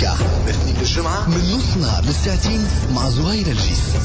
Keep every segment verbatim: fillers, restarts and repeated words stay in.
بوليتيكا الاثنين للجمعة من نص نهار للساعتين مع زهير الجيس.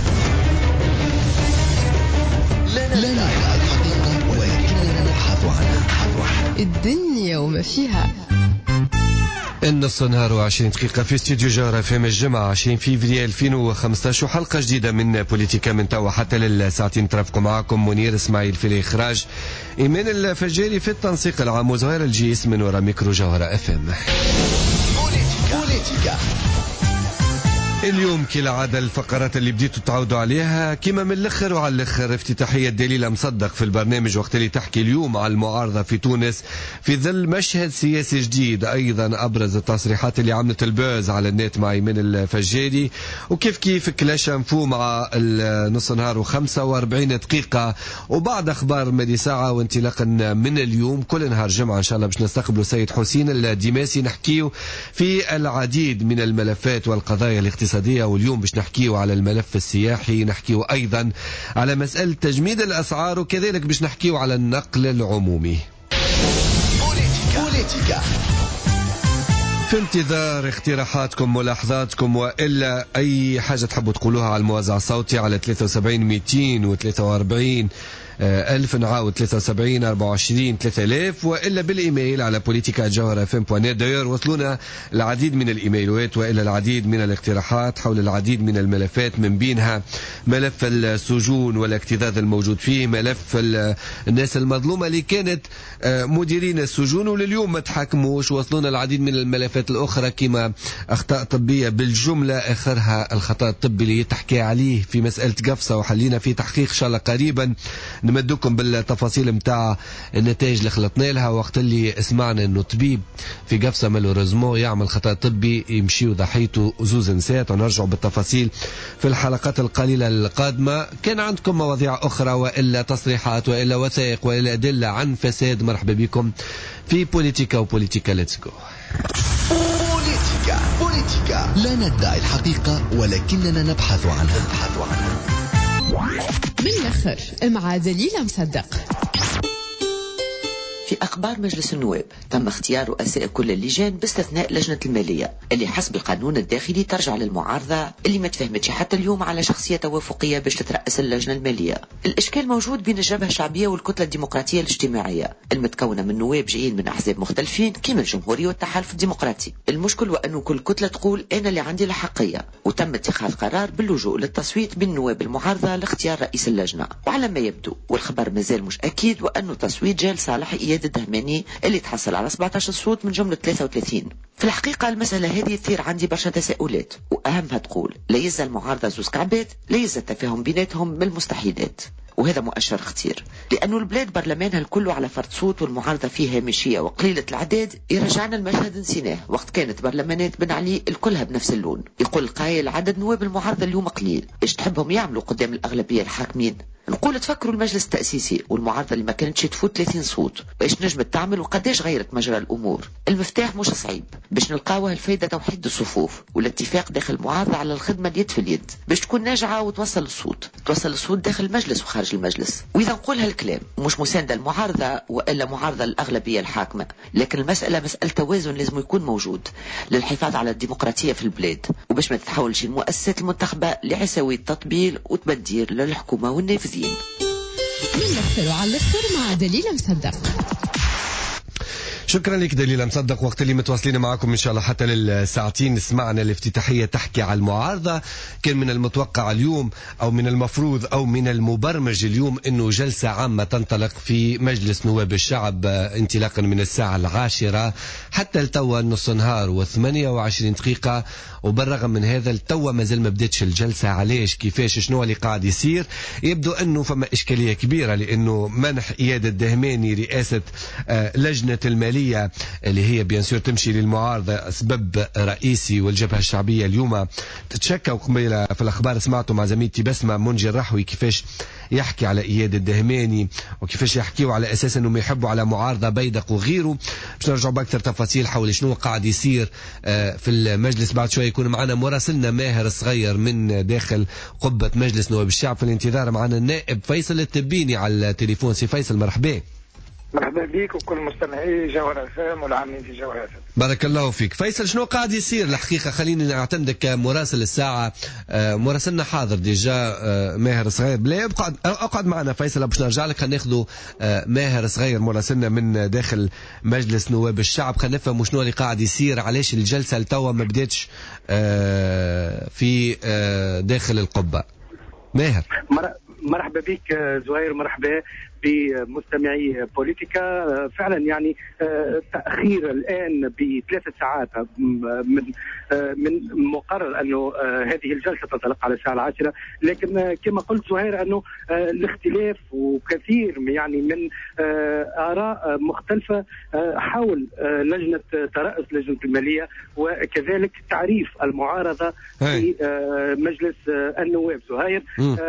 لا نعرف الحقيقة ولكننا نبحث عنها. الدنيا وما فيها. النص نهار وعشرين دقيقة في استديو جارة في الجمعة عشرين فيفري ألفين وخمسطاش وحلقة جديدة من بوليتيكا من توا حتى للساعتين. ترافقوا معكم منير اسماعيل في الإخراج، إيمان الفجاري في التنسيق العام، وزهير الجيس من وراء ميكرو جوهرة اف ام. بوليتيكا اليوم كالعادة الفقرات اللي بديتوا تعودوا عليها كما من الاخر وعلى الاخر. افتتاحية دليلة مصدق في البرنامج وقت اللي تحكي اليوم على المعارضة في تونس في ظل مشهد سياسي جديد. ايضا ابرز التصريحات اللي عملت البوز على النت مع ايمان الفجاري، وكيف كيف كلاش انفو مع النص نهار وخمسة واربعين دقيقة، وبعد اخبار مدي ساعة وانطلاقا من اليوم كل نهار جمعة ان شاء الله باش نستقبلوا سيد حسين الدماسي نحكيه في العديد من الملفات والقضايا الاقتصادية. واليوم باش نحكيو على الملف السياحي، نحكيو أيضا على مسألة تجميد الأسعار، وكذلك باش نحكيو على النقل العمومي. بوليتيكا في انتظار اقتراحاتكم ملاحظاتكم وإلا أي حاجة تحبوا تقولوها على الموزع الصوتي على ثلاثة وسبعين مئتين وثلاثة وأربعين ألف، نعاود ثلاثة وسبعين أربعة وعشرين ثلاثة آلاف، وإلا بالإيميل على بوليتيكا جوهرة اف ام دوت نت. داير وصلونا العديد من الإيميلات وإلا العديد من الاقتراحات حول العديد من الملفات، من بينها ملف السجون والاكتظاظ الموجود فيه، ملف الناس المظلومة اللي كانت مديرين السجون ولليوم ما تحاكموش. وصلونا العديد من الملفات الأخرى كما أخطاء طبية بالجملة، آخرها الخطأ الطبي اللي تحكي عليه في مسألة قفصة وحلينا في تحقيق إن شاء الله قريبا. نمدكم بالتفاصيل متاع النتائج اللي خلطنا لها وقت اللي سمعنا انه طبيب في قفصة مالوريزمو يعمل خطأ طبي يمشي وضحيته زوز نسات، ونرجع بالتفاصيل في الحلقات القليلة القادمة. كان عندكم مواضيع أخرى وإلا تصريحات وإلا وثائق وإلا أدلة عن فساد، مرحبا بكم في بوليتيكا. وبوليتيكا ليتس جو. بوليتيكا بوليتيكا لا ندعي الحقيقة ولكننا نبحث عنها. نبحث عنها من الأخر مع دليلة مصدق. في أخبار مجلس النواب تم اختيار رؤساء كل اللجان باستثناء لجنة المالية اللي حسب القانون الداخلي ترجع للمعارضة اللي ما تفهمتش حتى اليوم على شخصية توافقية باش تترأس اللجنة المالية. الإشكال موجود بين الجبهة الشعبية والكتلة الديمقراطية الاجتماعية المتكونة من نواب جايين من أحزاب مختلفين كما الجمهوري والتحالف الديمقراطي. المشكل وأنه كل كتلة تقول أنا اللي عندي الحقية، وتم اتخاذ قرار باللجوء للتصويت بين نواب المعارضة لاختيار رئيس اللجنة. وعلى ما يبدو والخبر مازال مش أكيد وأنه تصويت جال صالح إياد الدهماني اللي تحصل على سبعطاش صوت من جملة ثلاثة وثلاثين. في الحقيقة المسألة هذه تثير عندي برشا تساؤلات، وأهمها تقول لا يزال المعارضة زوز كعبات، لا يزال التفاهم بيناتهم من المستحيلات. وهذا مؤشر خطير لأنه البلاد برلمانها الكل على فرد صوت والمعارضة فيها هامشية وقليلة العداد. يرجعنا المشهد نسيناه وقت كانت برلمانات بن علي الكلها بنفس اللون. يقول القائل عدد نواب المعارضة اليوم قليل، ايش تحبهم يعملوا قدام الأغلبية الحاكمين؟ نقول تفكروا المجلس التأسيسي والمعارضة اللي ما كانتش تفوت ثلاثين صوت ايش نجمت تعمل وقداش غيرت مجرى الأمور. المفتاح مش صعيب باش نلقاوه الفايدة توحيد الصفوف والاتفاق داخل المعارضة على الخدمة اليد في اليد باش تكون ناجعة وتوصل الصوت توصل الصوت داخل المجلس وخارج المجلس. وإذا نقول هالكلام مش مساندة المعارضة وإلا معارضة الأغلبية الحاكمة، لكن المسألة مسألة توازن لازم يكون موجود للحفاظ على الديمقراطية في البلاد وباش ما تتحولش المؤسسات المنتخبة لعساوي التطبيل وتبدير للحكومة والنافذين. من الأخر وعلى الأخر مع دليلة مصدق. شكرا لك دليل مصدق. وقت اللي متواصلين معكم إن شاء الله حتى للساعتين. سمعنا الافتتاحية تحكي على المعارضة. كان من المتوقع اليوم أو من المفروض أو من المبرمج اليوم أنه جلسة عامة تنطلق في مجلس نواب الشعب انطلاقا من الساعة العاشرة حتى التوى نص نهار وثمانية وعشرين دقيقة. وبالرغم من هذا التوى ما زال ما بدتش الجلسة. علاش؟ كيفاش؟ شنو اللي قاعد يصير؟ يبدو أنه فما إشكالية كبيرة لأنه منح إياد الدهماني رئاسة لجنة المالية اللي هي بيانسور تمشي للمعارضة سبب رئيسي. والجبهة الشعبية اليوم تتشكى. وقبيلة في الأخبار سمعتوا مع زميلتي بسمة منجي الرحوي كيفاش يحكي على إياد الدهماني وكيفاش يحكيوا على أساس أنهم يحبوا على معارضة بيدق وغيره. باش نرجع بأكثر تفاصيل حول شنو قاعد يصير في المجلس بعد شوي. يكون معنا مراسلنا ماهر الصغير من داخل قبة مجلس نواب الشعب. في الانتظار معنا النائب فيصل التبيني على التليفون. سي فيصل مرحبا. مرحبا بك وكل مستمعي جوهر اف ام والعاملين في جوهر اف ام. بارك الله فيك. فيصل، شنو قاعد يصير الحقيقة؟ خليني نعتمدك كمراسل الساعة. آه مراسلنا حاضر ديجا آه ماهر صغير. بلا اقعد اقعد معنا فيصل باش نرجع لك. خلينا ناخذوا آه ماهر صغير مراسلنا من داخل مجلس نواب الشعب. خلينا نفهم شنو اللي قاعد يصير، علاش الجلسة لتوا ما بداتش آه في آه داخل القبة. ماهر. مرحبا بك زهير، مرحبا بمستمعي بوليتيكا. فعلا يعني تأخير الآن بثلاثة ساعات من من مقرر أنه هذه الجلسة تنطلق على الساعة العاشرة، لكن كما قلت زهير أنه الاختلاف وكثير يعني من آراء مختلفة حول لجنة ترأس لجنة المالية وكذلك تعريف المعارضة في مجلس النواب. زهير،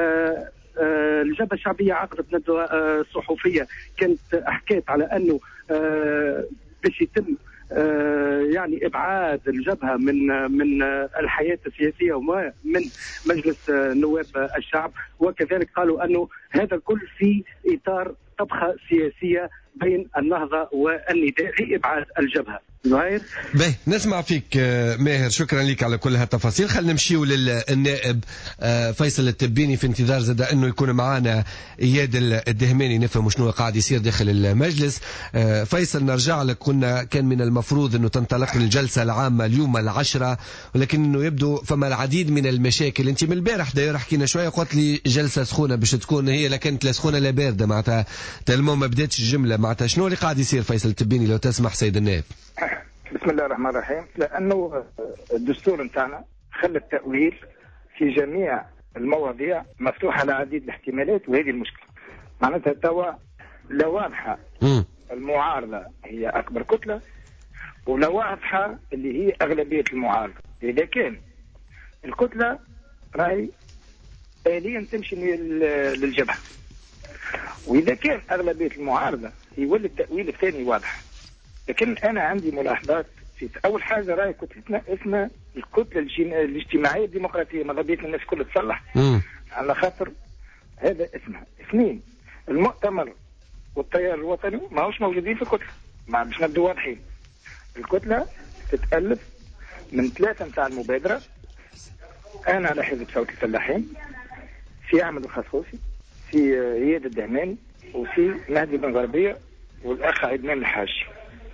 آه الجبهة الشعبية عقدت ندوة آه صحفية كانت حكيت على أنه آه باش يتم آه يعني إبعاد الجبهة من من آه الحياة السياسية ومن مجلس آه نواب آه الشعب، وكذلك قالوا أنه هذا الكل في إطار طبخة سياسية بين النهضة والنداء لإبعاد الجبهة. زهير، باهي نسمع فيك ماهر، شكرا لك على كل هالتفاصيل. خلينا نمشيو للنائب فيصل التبيني في انتظار زاد انه يكون معنا اياد الدهماني نفهم شنو قاعد يصير داخل المجلس. فيصل، نرجع لك. قلنا كان من المفروض انه تنطلق الجلسه العامه اليوم العشرة، ولكن انه يبدو فما العديد من المشاكل. انت من البارح داير حكينا شويه، قلت لي جلسه سخونه باش تكون هي، لكنت لا سخونه لا بارده معناتها تلمو ما بداتش الجمله. معناتها شنو اللي قاعد يصير فيصل التبيني لو تسمح سيد النائب؟ بسم الله الرحمن الرحيم. لأنه الدستور نتاعنا خلى التأويل في جميع المواضيع مفتوح على عديد الاحتمالات، وهذه المشكلة. معناتها توا لا واضحة المعارضة هي أكبر كتلة، ولا واضحة اللي هي أغلبية المعارضة. إذا كان الكتلة راهي آليا تمشي للجبهة، وإذا كان أغلبية المعارضة يولي التأويل الثاني واضح. لكن أنا عندي ملاحظات في أول حاجة. رأي كتلتنا اسمها الكتلة الاجتماعية الديمقراطية، ماذا بيت الناس كلها تصلح على خاطر هذا اسمها. اثنين، المؤتمر والتيار الوطني ما هوش موجودين في الكتلة. ما باش نبدو واضحين. الكتلة تتألف من ثلاثة نتاع المبادرة: أنا على حزب صوت الفلاحين، في أحمد الخصوصي، في اياد الدهماني، وفي مهدي بن غربية، والأخ عدنان الحاج.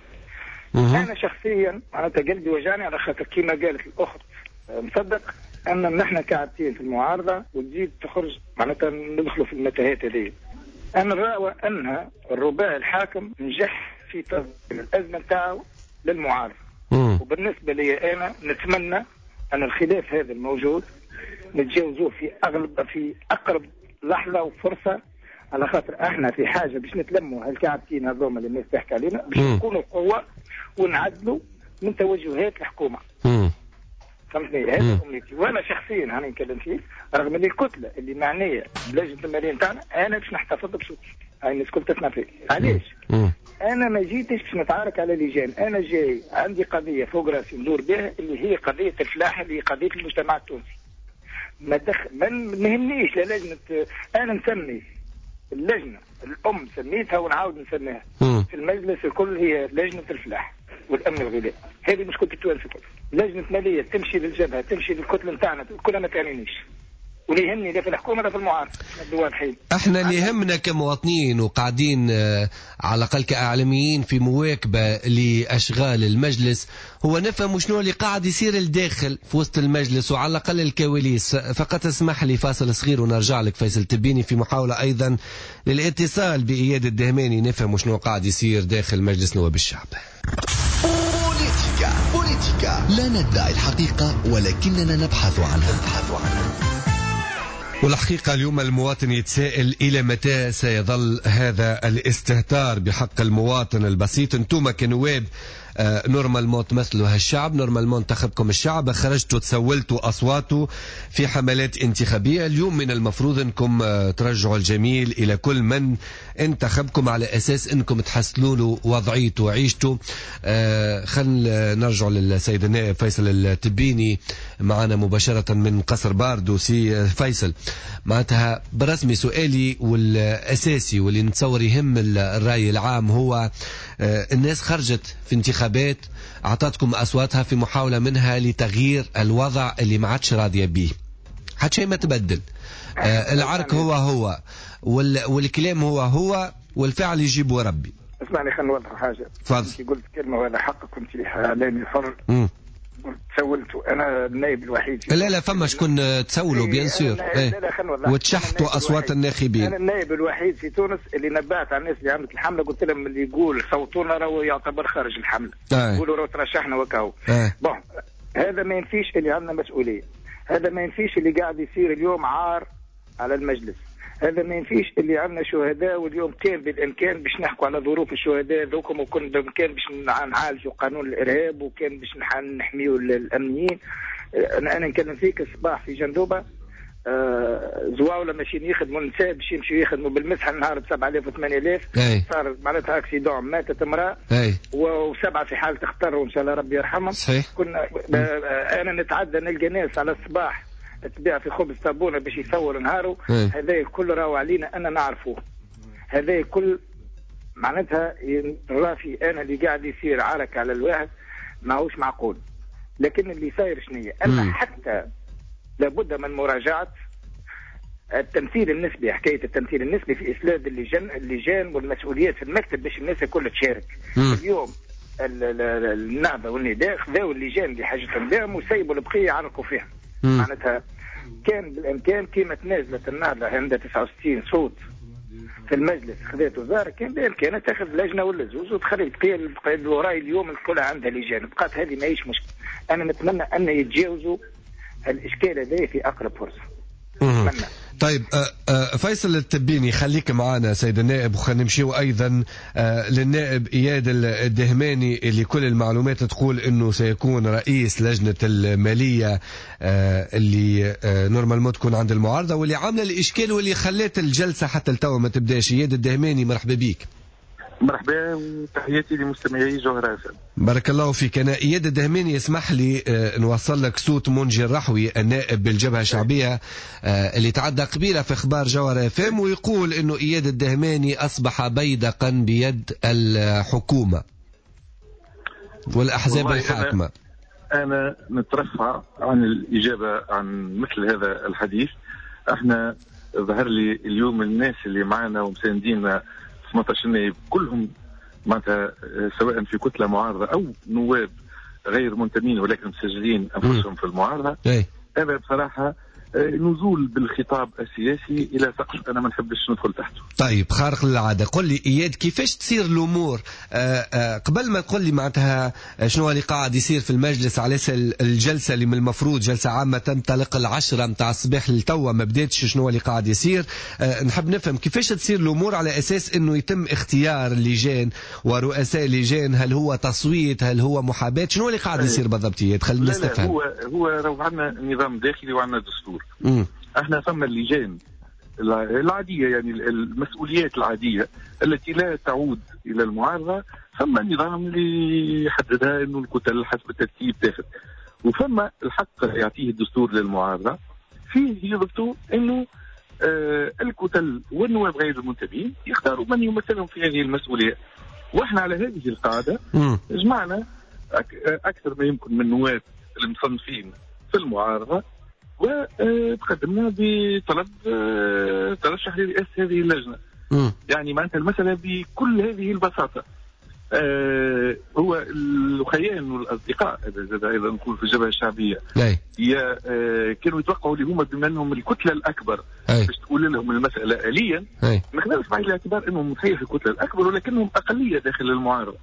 أنا شخصيا معناتها قلبي وجعني على خاطر كيما قالت الأخت مصدق أن نحن كعبتين في المعارضة وتزيد تخرج معناتها ندخلوا في المتاهات هذه. أنا نرى أنها الرباعي الحاكم نجح في تغيير الأزمة نتاعو للمعارضة. وبالنسبة لي أنا نتمنى أن الخلاف هذا الموجود نتجاوزوه في أغلب في أقرب لحظة وفرصة، على خاطر احنا في حاجة باش نتلموا هالكعبتين هذوما اللي الناس تحكي علينا باش نكونوا قوة ونعدلوا من توجهات الحكومة. فهمتني؟ هذا امنيتي. وانا شخصيا هاني نتكلم فيه، رغم ان الكتلة اللي معنية بلجنة المالية نتاعنا انا باش نحتفظ بصوتي. هاي الناس كل تسمع فيه. علاش؟ انا ما جيتش باش نتعارك على لجان. انا جاي عندي قضية فوق راسي ندور بها، اللي هي قضية الفلاحة، اللي هي قضية المجتمع التونسي. ما دخل ما يهمنيش لا لجنة. انا نسمي اللجنة الأم سميتها ونعاود نسميها في المجلس الكل هي لجنة الفلاح والأمن الغذائي. هذه مشكلة التوانسة الكل. لجنة مالية تمشي للجبهة، تمشي للكتلة نتاعنا، كلها ما تعنينيش. واللي يهمني لا في الحكومة لا في المعارضة. الدول الحين احنا اللي يهمنا كمواطنين وقاعدين على الأقل كإعلاميين في مواكبة لأشغال المجلس هو نفهم شنو اللي قاعد يصير الداخل في وسط المجلس، وعلى الأقل الكواليس. فقط اسمح لي فاصل صغير ونرجع لك فيصل تبيني في محاولة أيضا للاتصال بإياد الدهماني نفهم شنو قاعد يصير داخل مجلس نواب الشعب. بوليتيكا بوليتيكا، لا ندعي الحقيقة ولكننا نبحث عنها نبحث عنها والحقيقة اليوم المواطن يتساءل إلى متى سيظل هذا الاستهتار بحق المواطن البسيط. انتم كنواب آه نورمالمون تمثلوا هالشعب، نورمالمون انتخبكم الشعب، خرجتوا تسولتوا أصواتوا في حملات انتخابية. اليوم من المفروض انكم آه ترجعوا الجميل إلى كل من انتخبكم على أساس انكم تحسنوا له وضعيته وعيشته. آه خلينا نرجع للسيد النائب فيصل التبيني معنا مباشرة من قصر باردو. سي فيصل، معناتها برسمي سؤالي والأساسي واللي نتصور يهم الرأي العام هو الناس خرجت في انتخابات أعطتكم أصواتها في محاولة منها لتغيير الوضع اللي ما عادش راضية به، حتى شيء ما تبدل. العرك هو هو والكلام هو هو والفعل يجيبه ربي. اسمعني خلينا نوضح حاجة. تفضل. قلت كلمة وهذا حق، كنت إعلامي حر. مم. قلت تسولت أنا النائب الوحيد. لا لا فما شكون تسولوا بيان سور. لا لا خلينا نوضح. وتشحتوا أصوات الناخبين. أنا النائب الوحيد في تونس اللي نبهت على الناس اللي عملت الحملة، قلت لهم اللي يقول صوتونا راهو يعتبر خارج الحملة. يقولوا راهو ترشحنا وكاو. بون هذا ما ينفيش اللي عندنا مسؤولية. هذا ما ينفيش اللي قاعد يصير اليوم عار على المجلس. هذا ما ينفيش اللي عندنا شهداء، واليوم كان بالامكان باش نحكوا على ظروف الشهداء ذوكم، وكان بالامكان باش نعالجوا قانون الارهاب، وكان باش نحميوا الامنيين. انا نكلم فيك الصباح في جندوبه آه زواوله ماشيين يخدموا النساء باش يمشوا يخدموا بالمسحه النهار ب سبعة آلاف و ثمانية آلاف. صار معناتها اكسيدون، ماتت امراه وسبعه في حاله اختر وان شاء الله ربي يرحمهم. صحيح. كنا آه انا نتعدى نلقى ناس على الصباح تبيع في خبز صابونه باش يصور نهاره. هذا الكل راهو علينا أنا نعرفه. هذا الكل معناتها رافي انا اللي قاعد يصير عرك على الواحد ماهوش معقول. لكن اللي صاير شنية أن حتى لابد من مراجعة التمثيل النسبي، حكاية التمثيل النسبي في إسناد اللجان اللجان والمسؤوليات في المكتب باش الناس الكل تشارك. مم. اليوم النهضة والنداء خذاو اللجان اللي حاجتهم بهم وسيبوا البقية يعرقوا فيها. معناتها كان بالإمكان كيما تنازلت النهضة عندها تسعة وستين صوت في المجلس خذات وزارة، كان بإمكانها تاخذ لجنة ولا زوز وتخلي البقية الوراي اليوم الكل عندها لجان. بقات هذه ماهيش مشكلة. أنا نتمنى أن يتجاوزوا الإشكال هذا في أقرب فرصة. نتمنى. طيب آه آه فيصل التبيني خليك معنا سيد النائب، وخلينا نمشيو ايضا آه للنائب اياد الدهماني اللي كل المعلومات تقول انه سيكون رئيس لجنة المالية آه اللي آه نورمالمون تكون عند المعارضة، واللي عامله الاشكال واللي خلات الجلسة حتى التو ما تبداش. اياد الدهماني مرحبا بيك. مرحبا وتحياتي لمستمعي جوهر اف ام. بارك الله فيك. انا اياد الدهماني يسمح لي آه نوصل لك صوت منجي الرحوي النائب بالجبهه الشعبيه آه اللي تعدى قبيله في اخبار جوهر اف ام، ويقول انه اياد الدهماني اصبح بيدقا بيد الحكومه والاحزاب الحاكمه. أنا, انا نترفع عن الاجابه عن مثل هذا الحديث. احنا ظهر لي اليوم الناس اللي معنا ومساندينا ثمانية عشر نائب كلهم معناتها سواء في كتلة معارضة أو نواب غير منتمين ولكن مسجلين أنفسهم في المعارضة. هذا بصراحة نزول بالخطاب السياسي إلى سقف أنا ما نحبش ندخل تحته. طيب خارق للعادة، قل لي إياد كيفاش تصير الأمور آآ آآ قبل ما تقول لي معناتها شنو اللي قاعد يصير في المجلس على الجلسة اللي من المفروض جلسة عامة تنطلق العشرة متاع الصباح للتوا ما بداتش، شنو اللي قاعد يصير؟ نحب نفهم كيفاش تصير الأمور على أساس إنه يتم اختيار اللجان ورؤساء اللجان. هل هو تصويت؟ هل هو محاباة؟ شنو اللي قاعد يصير بالضبط إياد؟ خلينا نستفهم. هو هو راهو عندنا نظام داخلي وعندنا دستور. مم. احنا ثم اللجان العادية يعني المسؤوليات العادية التي لا تعود إلى المعارضة، ثم النظام اللي يحددها انه الكتل حسب الترتيب تاخذ، وثم الحق يعطيه الدستور للمعارضة فيه يضبطوا انه آه الكتل والنواب غير المنتمين يختاروا من يمثلهم في هذه المسؤولية. واحنا على هذه القاعدة جمعنا أك اكثر ما يمكن من نواب المصنفين في المعارضة وتقدمنا بطلب ترشح لرئاسة هذه اللجنة. م. يعني معناتها المسألة بكل هذه البساطة. آه هو الخيان والأصدقاء إذا نقول في الجبهة الشعبية هي آه كانوا يتوقعوا اللي هما بما أنهم الكتلة الأكبر باش تقول لهم المسألة آليا، ما خذوش بعين الاعتبار أنهم صحيح الكتلة الأكبر ولكنهم أقلية داخل المعارضة.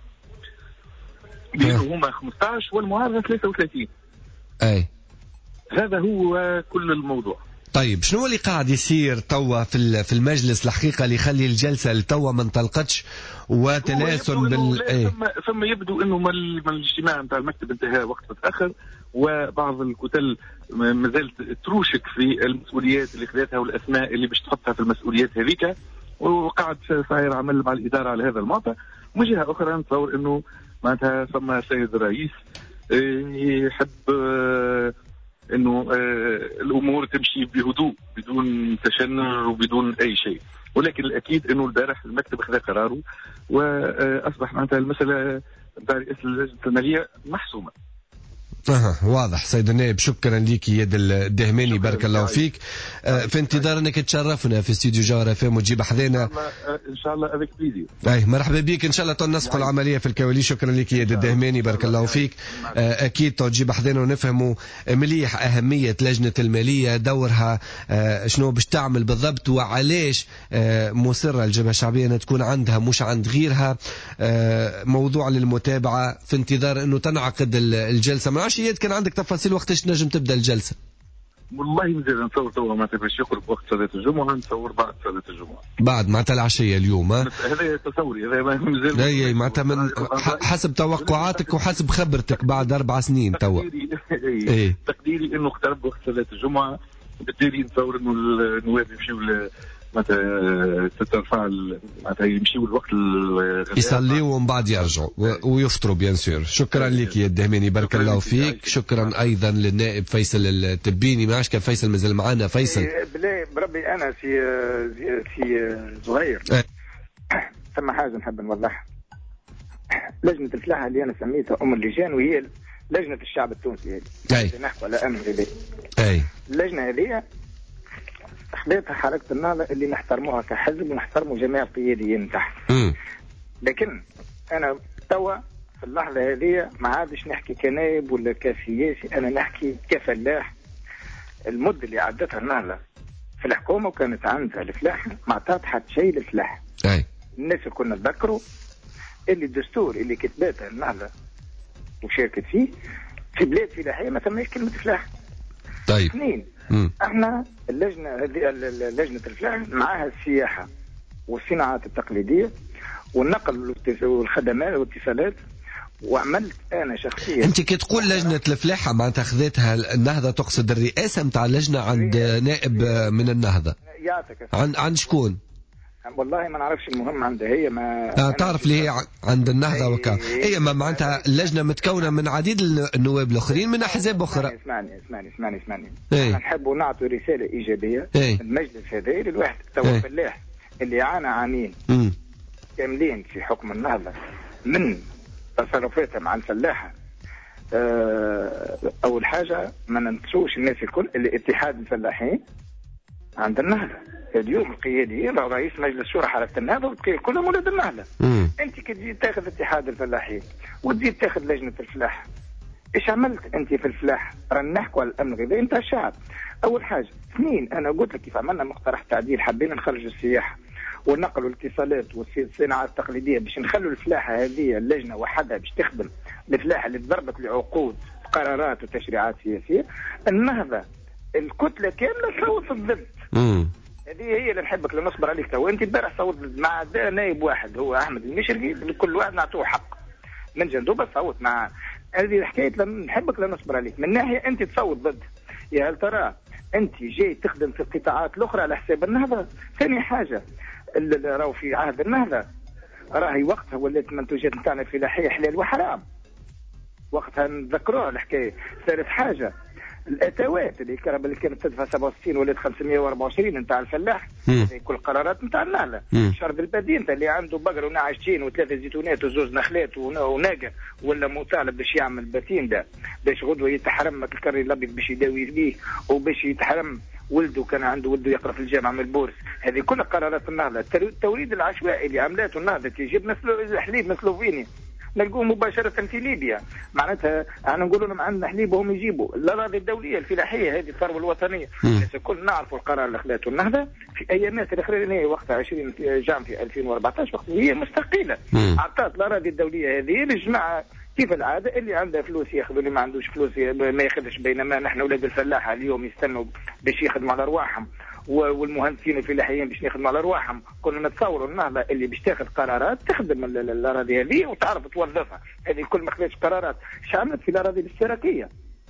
هما خمسة عشر والمعارضة ثلاثة وثلاثين. أي هذا هو كل الموضوع. طيب شنو اللي قاعد يصير توا في في المجلس الحقيقه اللي يخلي الجلسه لتوا ما انطلقتش وتلاسن بال ايه ثم ثم يبدو انه من الاجتماع نتاع المكتب انتهى وقت متاخر، وبعض الكتل ما زالت تروشك في المسؤوليات اللي خذتها والاسماء اللي باش تحطها في المسؤوليات هذيك، وقعد صاير عمل مع الاداره على هذا الموضوع. من جهه اخرى نتصور انه معناتها ثم سيد الرئيس يحب انه الامور تمشي بهدوء بدون تشنج وبدون اي شيء. ولكن الاكيد انه البارح المكتب اخذ قراره واصبح معناتها المساله نتاع رئاسه اللجنه الماليه محسومه. أه واضح سيد النائب، شكرا لك يد الدهماني، بارك الله فيك. آه في انتظار انك تشرفنا في استديو جوهر اف ام وتجيب حذينا ان شاء الله افيك بليزير. اي مرحبا بك، ان شاء الله تنسقوا العمليه في الكواليس. شكرا لك يد الدهماني، بارك الله فيك. آه اكيد تجيب حذينا ونفهموا مليح اهميه لجنه الماليه، دورها آه شنو باش تعمل بالضبط، وعلاش آه مصره الجبهه الشعبيه انها تكون عندها مش عند غيرها. آه موضوع للمتابعه في انتظار انه تنعقد الجلسه. ما نعرفش كان عندك تفاصيل وقتاش نجم تبدا الجلسه؟ والله مازال نتصور توا معناتها باش يقرب وقت صلاه الجمعه، نتصور بعد صلاه الجمعه، بعد معناتها العشيه اليوم. ها هذا تصوري، هذا مازال اي معناتها من حسب توقعاتك وحسب خبرتك بعد اربع سنين توا. تقديري تقديري انه اقترب وقت صلاه الجمعه، بالتالي نتصور انه النواب يمشيوا معناتها تترفع معناتها يمشيوا الوقت يصليوا ومن بعد يرجعوا ويفطروا بيان سور. شكرا لك يا الدهماني، بارك الله فيك. شكرا ايضا للنائب فيصل التبيني. ما عادش كان فيصل مازال معنا. فيصل بلا بربي انا في في زهير ثم حاجه نحب نوضحها. لجنه الفلاحه اللي انا سميتها ام اللجان، وهي لجنه الشعب التونسي هذه نحكي على امن غذائي. اي اللجنه هذه خذتها حركه النهضه اللي نحترموها كحزب ونحترموا جميع القياديين نتاعها. لكن انا توا في اللحظه هذه ما عادش نحكي كنائب ولا كسياسي، انا نحكي كفلاح. المده اللي عدتها النهضه في الحكومه وكانت عندها الفلاحه ما عطات حتى شيء للفلاحه. اي الناس كنا نذكروا اللي الدستور اللي كتبته النهضه وشاركت فيه في بلاد فلاحيه ما ثماش كلمه فلاحه. طيب اثنين، احنا اللجنه هذه لجنه الفلاحه معاها السياحه والصناعات التقليديه والنقل والخدمات والاتصالات. وعملت انا شخصيا. انت كي تقول لجنه الفلاحه معناتها خذتها النهضه، تقصد الرئاسه نتاع اللجنه عند نائب من النهضه؟ عن عن شكون؟ والله ما نعرفش، المهم عندها هي. ما آه تعرف لي هي عند النهضه وكا هي ما معناتها اللجنه متكونه من عديد النواب الاخرين من احزاب اخرى. اسمعني اسمعني اسمعني اسمعني ايه؟ نحبوا نعطوا رساله ايجابيه. ايه؟ المجلس هذا للواحد توا ايه؟ فلاح اللي عانى عامين كاملين في حكم النهضه من تصرفاتها مع الفلاحه. أه اول حاجه ما ننسوش الناس الكل اللي اتحاد الفلاحين عند النهضه اليوم القياديين رئيس مجلس شورى حركه النهضه كلهم ولاد النهضه. انت كي تجي تاخذ اتحاد الفلاحين وتجي تاخذ لجنه الفلاح، ايش عملت انت في الفلاح؟ رانا نحكوا على الامن الغذائي نتاع الشعب. اول حاجه. اثنين، انا قلت لك كيف عملنا مقترح تعديل، حبينا نخرجوا السياحه والنقل والاتصالات والصناعات التقليديه باش نخلوا الفلاحه هذه اللجنه وحدها باش تخدم الفلاحه اللي تضربت لعقود قرارات وتشريعات سياسيه. النهضه الكتله كامله صوت ضد. هذه هي اللي نحبك اللي نصبر عليك. تو انت امبارح صوت مع نائب واحد هو احمد المشرقي، لكل واحد نعطوه حق من جندوبه صوت مع. هذه حكايه نحبك لا نصبر عليك. من ناحيه انت تصوت ضد، يا هل ترى انت جاي تخدم في القطاعات الاخرى على حساب النهضه؟ ثاني حاجه، راهو في عهد النهضه راهي وقتها ولات المنتوجات نتاعنا الفلاحيه حلال وحرام، وقتها نذكروها الحكايه. ثالث حاجه، الاتوات اللي الكهرباء اللي كانت تدفع سبعة وستين ولات خمسمائة وأربعة وعشرين نتاع الفلاح، كل قرارات نتاع النهضه. شرب البدين اللي عنده بقر ونعشتين وثلاثه زيتونات وزوز نخلات وناقه ولا مطالب باش يعمل باتين ده باش غدوه يتحرم الكري الابيض باش يداوي بيه وباش يتحرم ولده كان عنده ولده يقرا في الجامعه من البورس. هذه كل قرارات النهضه. التوريد العشوائي اللي عملاته النهضه تجيب مثل حليب من سلوفينيا نلقوه مباشرة في ليبيا، معناتها انا نقول لهم عندنا حليب وهم يجيبوا. الاراضي الدولية الفلاحية هذه الثروة الوطنية كل نعرفوا القرار اللي خذته النهضة في ايامات الاخرين. هي وقتها عشرين جام في ألفين وأربعة عشر وقت هي مستقلة، اعطت الاراضي الدولية هذه للجماعة كيف العادة اللي عنده فلوس ياخذوا، اللي ما عندوش فلوس ما ياخذش. بينما نحن اولاد الفلاحة اليوم يستنوا باش يخدموا على ارواحهم، والمهندسين الفلاحيين باش يخدموا على ارواحهم. كنا نتصوروا النهضه اللي باش تاخذ قرارات تخدم الاراضي هذه وتعرف توظفها. هذه كل ما خذتش قرارات شاملت في الاراضي الاشتراكيه.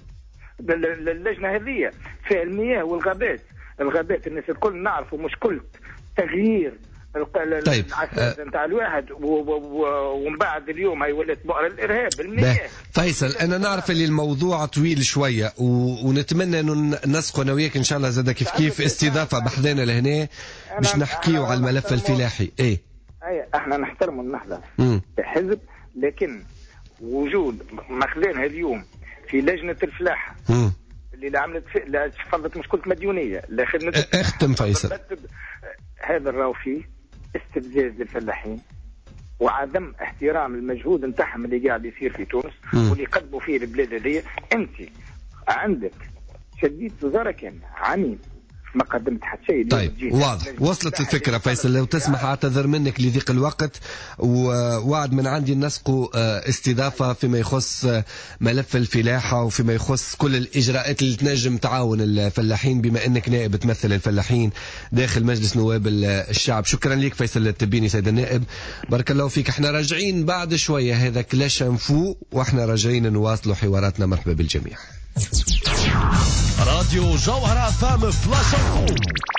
اللجنه هذه فيها المياه والغابات. الغابات الناس الكل نعرفوا مشكله تغيير طيب العساكر نتاع الواحد ومن بعد اليوم هي ولات بؤر الارهاب بالمياه. فيصل انا نعرف اللي الموضوع طويل شويه و... ونتمنى انه نسقوا انا وياك ان شاء الله زاد كيف كيف استضافه بحذانا لهنا باش نحكيو على الملف الفلاحي. ايه اي احنا نحترموا النهضه كحزب، لكن وجود مخزنها اليوم في لجنه الفلاحه مم. اللي عملت لا فرضت مشكله مديونيه لا خدمه اختم فيصل، هذا الراو فيه استفزاز للفلاحين وعدم احترام المجهود نتاعهم اللي قاعد يصير في تونس م. واللي قدموا فيه البلاد هذه. انت عندك شديد وزاره كامله عميد ما قدمت حتى شيء. طيب واضح وصلت الفكره فيصل، لو تسمح اعتذر منك لضيق الوقت، ووعد من عندي نسقوا استضافه فيما يخص ملف الفلاحه وفيما يخص كل الاجراءات اللي تنجم تعاون الفلاحين بما انك نائب تمثل الفلاحين داخل مجلس نواب الشعب. شكرا لك فيصل التبيني سيد النائب، بارك الله فيك. احنا راجعين بعد شويه، هذا كلاش انفو واحنا راجعين نواصلوا حواراتنا. مرحبا بالجميع. راديو جوهرة فام فلاش انفو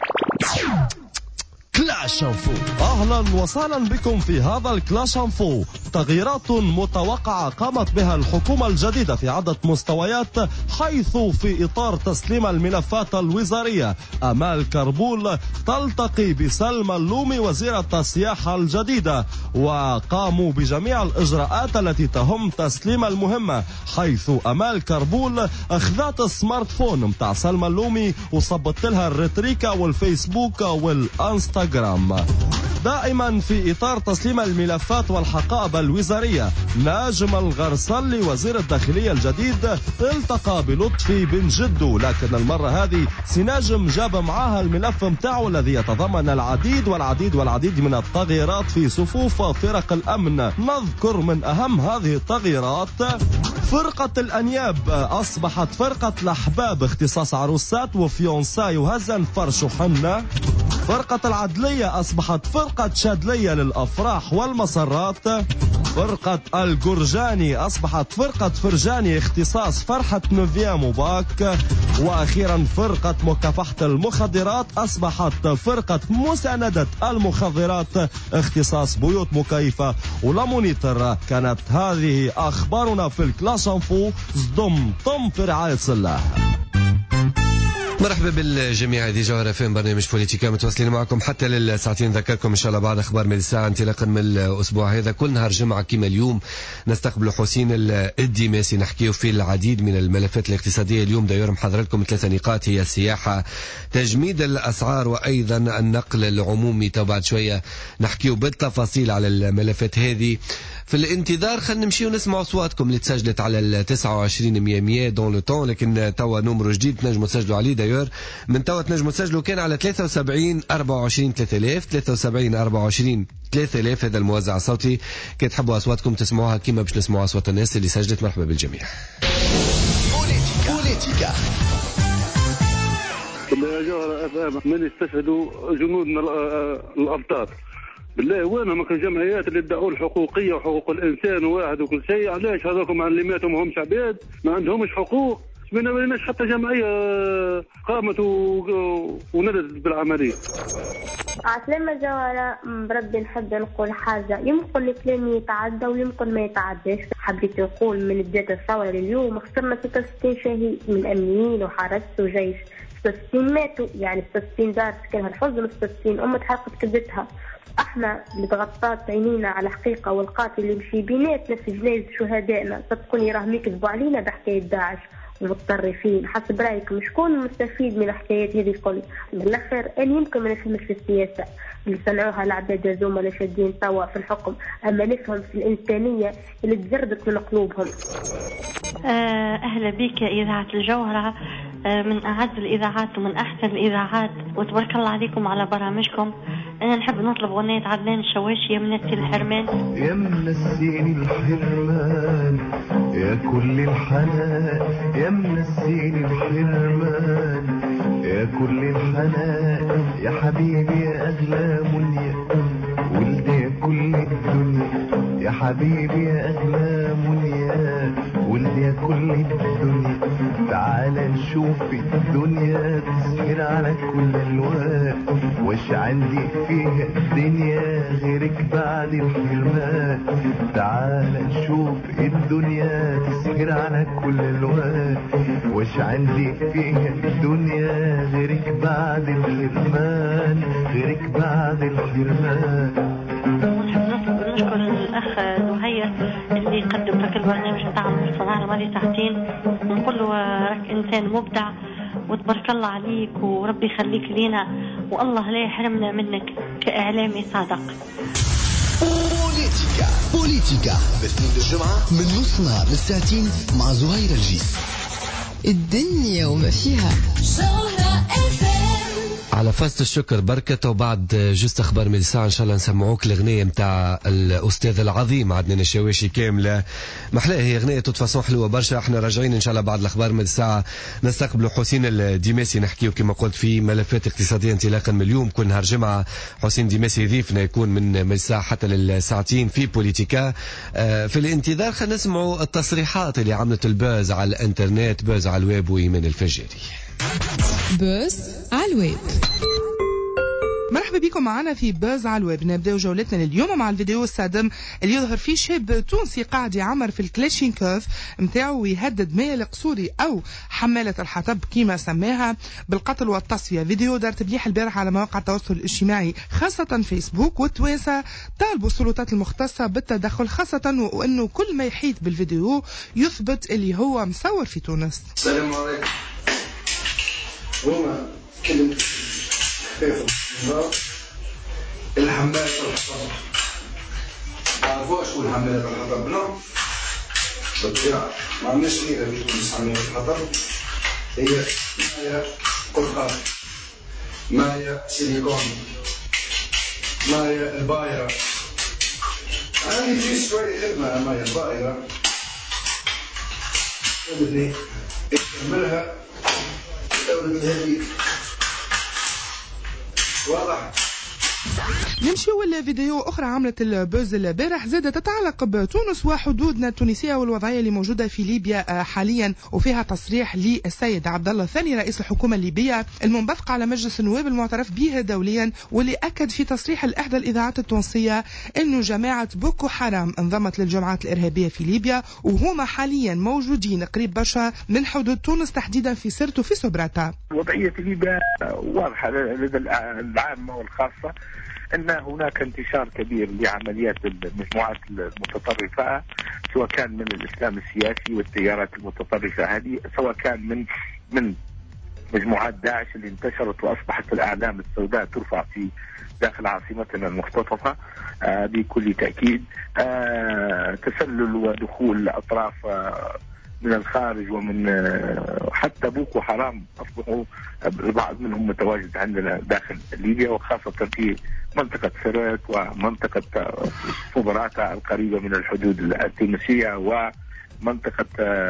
كلاش انفو. اهلا وسهلا بكم في هذا الكلاش انفو. تغييرات متوقعة قامت بها الحكومة الجديدة في عدة مستويات، حيث في اطار تسليم الملفات الوزارية امال كربول تلتقي بسلمى اللومي وزيرة السياحة الجديدة، وقاموا بجميع الاجراءات التي تهم تسليم المهمة، حيث امال كربول اخذت السمارت فون متاع سلمى اللومي وصبت لها الريتريكا والفيسبوك والانستغرام. دائما في إطار تسليم الملفات والحقائب الوزارية، ناجم الغرسلي وزير الداخلية الجديد التقى بلطفي بن جدو، لكن المرة هذه سناجم جاب معاها الملف متاعه الذي يتضمن العديد والعديد والعديد من التغييرات في صفوف فرق الأمن. نذكر من أهم هذه التغييرات: فرقة الأنياب أصبحت فرقة الأحباب، اختصاص عروسات وفيونساي وهزن فرش وحنة. فرقة العدلية أصبحت فرقة شادلية للأفراح والمسرات. فرقة الجرجاني أصبحت فرقة فرجاني، اختصاص فرحة نوفيام وباك. وأخيرا فرقة مكافحة المخدرات أصبحت فرقة مساندة المخدرات، اختصاص بيوت مكيفة ولامونيتر. كانت هذه أخبارنا في الكلاش انفو. صدم طم في رعاية الله. مرحبا بالجميع، هذه جوهرة فين برنامج بوليتيكا، متواصلين معكم حتى للساعتين. ذكركم ان شاء الله بعد اخبار من الساعه انطلاقا من الاسبوع هذا كل نهار جمعه كما اليوم نستقبل حسين الدماسي نحكيه في العديد من الملفات الاقتصاديه. اليوم داير محضر لكم ثلاث نقاط، هي السياحه، تجميد الاسعار، وايضا النقل العمومي. بعد شويه نحكيه بالتفاصيل على الملفات هذه. في الانتظار خلينا نمشي ونسمع اصواتكم اللي تسجلت على ال تسعة وعشرين مية مية دون لو طون، لكن توا نمرو جديد تنجموا تسجلوا عليه. داير من توا تنجموا تسجلوا كان على ثلاثة وسبعين أربعة وعشرين ثلاثة آلاف ثلاثة وسبعين أربعة وعشرين ثلاثة آلاف. هذا الموزع الصوتي كي تحبوا اصواتكم تسمعوها كما باش نسمعوا اصوات الناس اللي سجلت. مرحبا بالجميع. بوليتيكا يا جوهر من يستشهدوا جنودنا الابطال بالله، وانا ما كان جمعيات اللي يدعوا الحقوقيه وحقوق الانسان وواحد وكل شيء، علاش هذوك معلماتهم ما همش عباد ما عندهمش حقوق؟ ما لقيناش حتى جمعيه قامت وندت بالعمليه. عسلامة جوهرة، بربي نحب نقول حاجة، يمكن الكلام يتعدى ويمكن ما يتعداش. حبيت نقول من بداية الثورة لليوم خسرنا ستة وستين شهيد من أمنيين وحرس وجيش، ستة وستين ماتوا، يعني ستة وستين دار سكنها الحزن، ستة وستين أم تحرقت كبدتها. احنا اللي ضغطات عينينا على حقيقة، والقاتل اللي مشي بيناتنا في جنايز شهدائنا، صدقوني راهم يكذبوا علينا بحكاية داعش ومتطرفين. حسب رايكم شكون المستفيد من الحكايات هذه الكل؟ من الاخر انا يمكن ما نفهمش في السياسه اللي صنعوها العباد هذوما اللي شادين توا في الحكم، اما نفهم في الانسانيه اللي تجردت من قلوبهم. اهلا بك يا اذاعه الجوهره، من اعز الاذاعات ومن احسن الاذاعات، وتبارك الله عليكم على برامجكم. انا نحب نطلب اغنيه عدنان الشواشي يا منسي الحرمان. يا منسيني الحرمان يا كل الحنان، يا منسيني الحرمان يا كل الحنان، يا حبيبي يا اغلى منيا ولدي يا كل الدنيا، يا حبيبي يا اغلى منيا ولدي يا كل الدنيا. تعال نشوف الدنيا تسهر على كل الوان، وش عندي فيها الدنيا غيرك بعد الحرمان. تعال نشوف الدنيا تسهر على كل الوان. وش عندي فيها الدنيا غيرك بعد الحرمان، غيرك بعد الحرمان. نشكر الأخ زهير اللي قدم لك البرنامج بتاع الصناعة الماضي ساعتين، ونقول له راك إنسان مبدع وتبارك الله عليك وربي يخليك لينا والله لا يحرمنا منك كإعلامي صادق. بوليتيكا بوليتيكا باثنين الجمعة من نص نهار للساعتين مع زهير الجيس. الدنيا وما فيها. على فاست الشكر بركته. وبعد جست اخبار من الساعه ان شاء الله نسمعوك الاغنيه نتاع الاستاذ العظيم عدنان الشواشي كامله محلاها. هي اغنيه تفاصيل حلوه برشا. احنا راجعين ان شاء الله بعد الاخبار من الساعه نستقبلوا حسين الدماسي نحكيو كما قلت في ملفات اقتصاديه انطلاقا من اليوم. كل نهار جمعه حسين دماسي يضيفنا يكون من من الساعه حتى للساعتين في بوليتيكا. في الانتظار خلينا نسمعوا التصريحات اللي عملت الباز على الانترنت، باز على الويب وإيمان الفجاري. بوز على الويب. مرحبا بكم معنا في باز على الويب. نبدأ جولتنا اليوم مع الفيديو الصادم اللي يظهر فيه شاب تونسي قاعد يعمر في الكلاشينكوف متاعه ويهدد مايا القصوري أو حمالة الحطب كما سماها بالقتل والتصفية. فيديو دار تبليح البارح على مواقع التواصل الاجتماعي خاصة فيسبوك، والتوانسة طالبوا السلطات المختصة بالتدخل، خاصة وأنه كل ما يحيط بالفيديو يثبت اللي هو مصور في تونس. السلام عليكم. هما كلمة خفيفة الحمالة الحطب. تعرفوا شكون حمالة الحطب؟ لا بالطبيعة ما عندناش نيرة في تونس. حمالة الحطب هي مايا قرقاط، مايا سيليكون، مايا البايرة. أنا نجي شوية خدمة مايا البايرة ودني يكملها دولة الهديك. واضح. نمشيو الفيديو أخرى عملت البوز البارح زادت تتعلق بتونس وحدودنا التونسية والوضعية اللي موجودة في ليبيا حاليا، وفيها تصريح للسيد عبد الله الثاني رئيس الحكومة الليبية المنبثق على مجلس النواب المعترف به دوليا، واللي أكد في تصريح لإحدى الإذاعات التونسية أنه جماعة بوكو حرام انضمت للجماعات الإرهابية في ليبيا، وهما حاليا موجودين قريب برشا من حدود تونس تحديدا في سرت وفي سبراتا. وضعية ليبيا واضحة لدى العامة والخاصة أن هناك انتشار كبير لعمليات المجموعات المتطرفة، سواء كان من الإسلام السياسي والتيارات المتطرفة هذه، سواء كان من من مجموعات داعش اللي انتشرت وأصبحت الأعلام السوداء ترفع في داخل عاصمتنا المختطفة. آه بكل تأكيد آه تسلل ودخول أطراف آه من الخارج ومن حتى بوكو حرام أصبحوا البعض منهم متواجد عندنا داخل ليبيا، وخاصة في منطقة سرت ومنطقة صبراتا القريبة من الحدود التونسية ومنطقة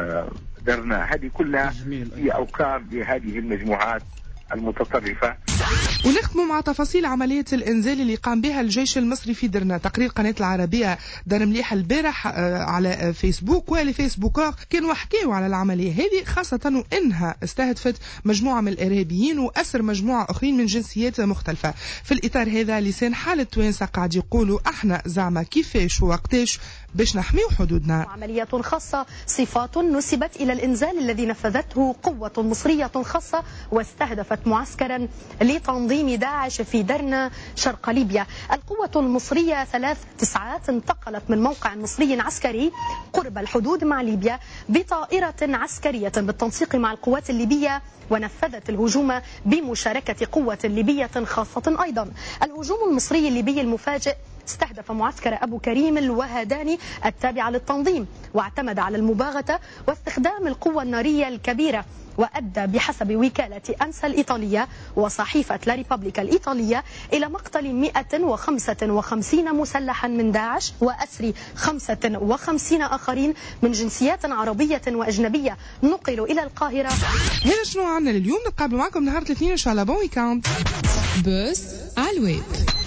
درنا. هذه كلها هي أوكار لهذه المجموعات المتطرفة. ونختم مع تفاصيل عملية الإنزال اللي قام بها الجيش المصري في درنا. تقرير قناة العربية دار مليح البارح على فيسبوك والفيسبوك كانوا حكيوا على العملية هذه، خاصة وإنها استهدفت مجموعة من الإرهابيين وأسر مجموعة أخرين من جنسيات مختلفة. في الإطار هذا لسان حال التوانسة قاعد يقولوا احنا زعما كيفاش ووقتاش باش نحميو حدودنا. عملية خاصة صفات نسبت إلى الإنزال الذي نفذته قوة مصرية خاصة واستهدفت معسكرا لتنظيم داعش في درنا شرق ليبيا. القوة المصرية ثلاث تسعات انتقلت من موقع مصري عسكري قرب الحدود مع ليبيا بطائرة عسكرية بالتنسيق مع القوات الليبية، ونفذت الهجوم بمشاركة قوة ليبية خاصة أيضا. الهجوم المصري الليبي المفاجئ استهدف معسكر أبو كريم الوهداني التابع للتنظيم، واعتمد على المباغتة واستخدام القوة النارية الكبيرة، وأدى بحسب وكالة أنسا الإيطالية وصحيفة لا ريبابليكا الإيطالية إلى مقتل مئة وخمسة وخمسين مسلحا من داعش وأسر خمسة وخمسين آخرين من جنسيات عربية وأجنبية نقلوا إلى القاهرة. هنا شنو عنا لليوم؟ نتقابل معكم نهار الاثنين إن شاء الله. بون ويكاند. بوس على الويب.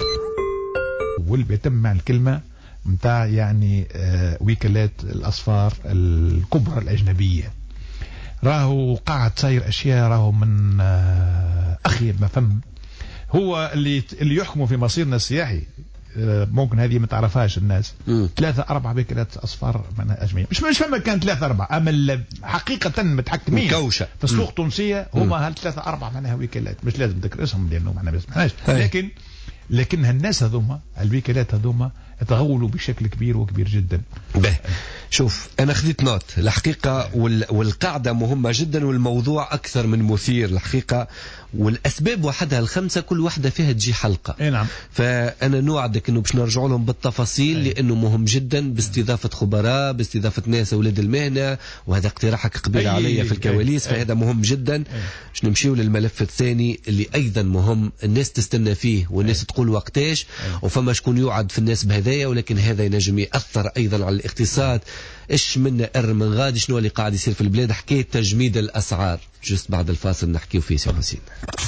واللي بيتم مع الكلمة متاع يعني آه وكالات الأصفار الكبرى الأجنبية، راهو قاعد تصير أشياء راهو من آه أخيب ما فم هو اللي اللي يحكموا في مصيرنا السياحي. ممكن هذه ما تعرفهاش الناس. مم. ثلاثة أربعة وكالات أصفار معناها أجمعين، مش مش فما كان ثلاثة أربعة، أما حقيقة متحكمين مكوشة في السوق التونسية هما هالثلاثة أربعة معناها وكالات، مش لازم ذكر اسمهم لأنه معناها ما يسمعناش، لكن لكن هالناس هذوما الوكالات هذوما يتغولوا بشكل كبير وكبير جدا. به شوف أنا خذيت نوت الحقيقة، والقاعدة مهمة جدا، والموضوع أكثر من مثير الحقيقة، والأسباب وحدها الخمسة كل واحدة فيها تجي حلقة. اي نعم. فأنا نوعدك إنه باش نرجع لهم بالتفاصيل أي. لأنه مهم جدا، باستضافة خبراء، باستضافة ناس أولاد المهنة، وهذا اقتراحك قبيل علي في الكواليس. أي. فهذا مهم جدا. باش نمشيو للملف الثاني اللي أيضا مهم، الناس تستنى فيه والناس أي. تقول وقتاش، وفما شكون يوعد في الناس بهدايا، ولكن هذا ينجم يأثر أيضا على الاقتصاد. إيش من قر من غادي شنو اللي قاعد يصير في البلاد، حكاية تجميد الأسعار. جست بعد الفاصل نحكيو فيه سي حسين.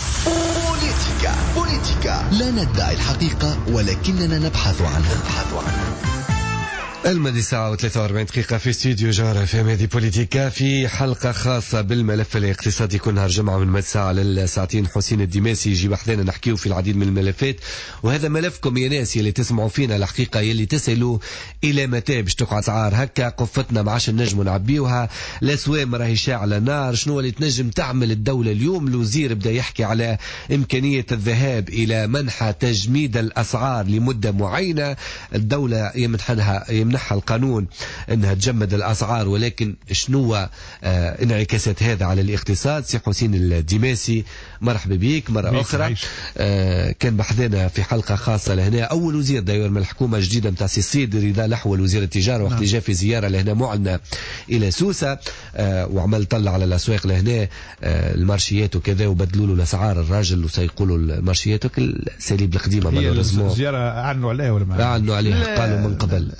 بوليتيكا بوليتيكا لا ندعي الحقيقة ولكننا نبحث عنها نبحث عنها المدي ساعة وثلاثة وأربعين دقيقة في استوديو جارة في هذه بوليتيكا، في حلقة خاصة بالملف الاقتصادي. كل نهار جمعة من مد ساعة للساعتين حسين الدماسي يجي بحثنا نحكيه في العديد من الملفات، وهذا ملفكم يا ناس يلي تسمعوا فينا الحقيقة، يلي تسألوا إلى متى باش تقعد أسعار هكا، قفتنا معاش النجم نعبيوها، الأسوام راهي شاعلة نار، شنو اللي تنجم تعمل الدولة اليوم؟ الوزير بدأ يحكي على إمكانية الذهاب إلى منح تجميد الأسعار لمدة معينة. الدولة يمنحها يمنحها القانون انها تجمد الاسعار، ولكن شنو آه انعكاسات هذا على الاقتصاد؟ سي حسين الدماسي مرحبا بك مرة اخرى. آه كان بحثنا في حلقة خاصة لهنا، اول وزير داير من الحكومة الجديدة متاع سي سيد رضا لحول وزير التجارة، وقت اللي جاء في زيارة لهنا معلنة الى سوسة، آه وعمل طلع على الاسواق لهنا آه المارشيات وكذا، وبدلوا له الاسعار الراجل وسيقولوا المارشيات السليب القديمة مالو زيارة اعنوا عليها ولا ما اعنوا عليها؟ قالوا من قبل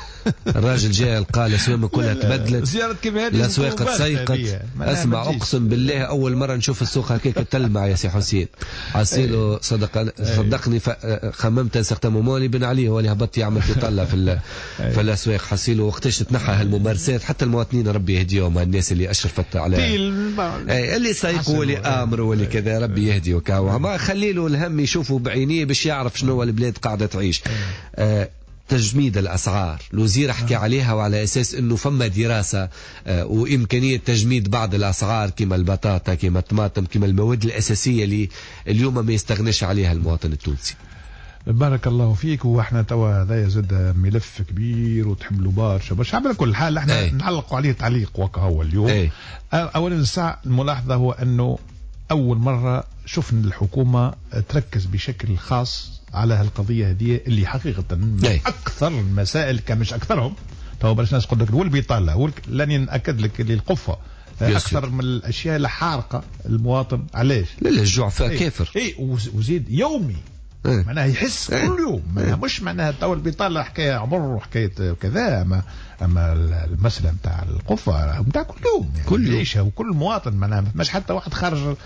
الراجل جاء قال الاسواق كلها تبدلت، الاسواق تسيقت. اسمع اقسم بالله اول مره نشوف السوق هكاك تلمع يا سي حسين. حسيله صدق صدقني خممت نستخدمه مولي بن علي هو اللي هبط يعمل في طله في في الاسواق. حسيله وقتاش تنحى هالممارسات، حتى المواطنين ربي يهديهم، الناس اللي اشرفت على اللي سيقوا واللي امروا واللي كذا ربي يهدي وكاو، ما خلي له الهم يشوفوا بعينيه باش يعرف شنو البلاد قاعده تعيش. آه تجميد الأسعار الوزير حكى عليها، وعلى أساس أنه فما دراسة آه وإمكانية تجميد بعض الأسعار كما البطاطا كما الطماطم كما المواد الأساسية اللي اليوم ما يستغنش عليها المواطن التونسي. بارك الله فيك. واحنا توا هذا زاد ملف كبير وتحملوا برشا باش على كل حال احنا ايه. نعلقوا عليه تعليق وكهو اليوم. ايه. اولا الساعة الملاحظة هو أنه أول مرة شفنا الحكومة تركز بشكل خاص على هالقضية هذه اللي حقيقة من أكثر المسائل كمش أكثرهم. تو باش ناس قلت لك والبطالة لاني نأكد لك اللي القفة أكثر من الأشياء الحارقة المواطن. علاش؟ لا لا الجوع فيها كافر. إيه وزيد يومي. ايه. معناها يحس ايه. كل يوم معناها مش معناها تو البطالة حكاية عمر وحكاية كذا، أما أما المسألة نتاع القفة نتاع كل يوم يعني كل يعيشها وكل مواطن، معناها مش حتى واحد خارج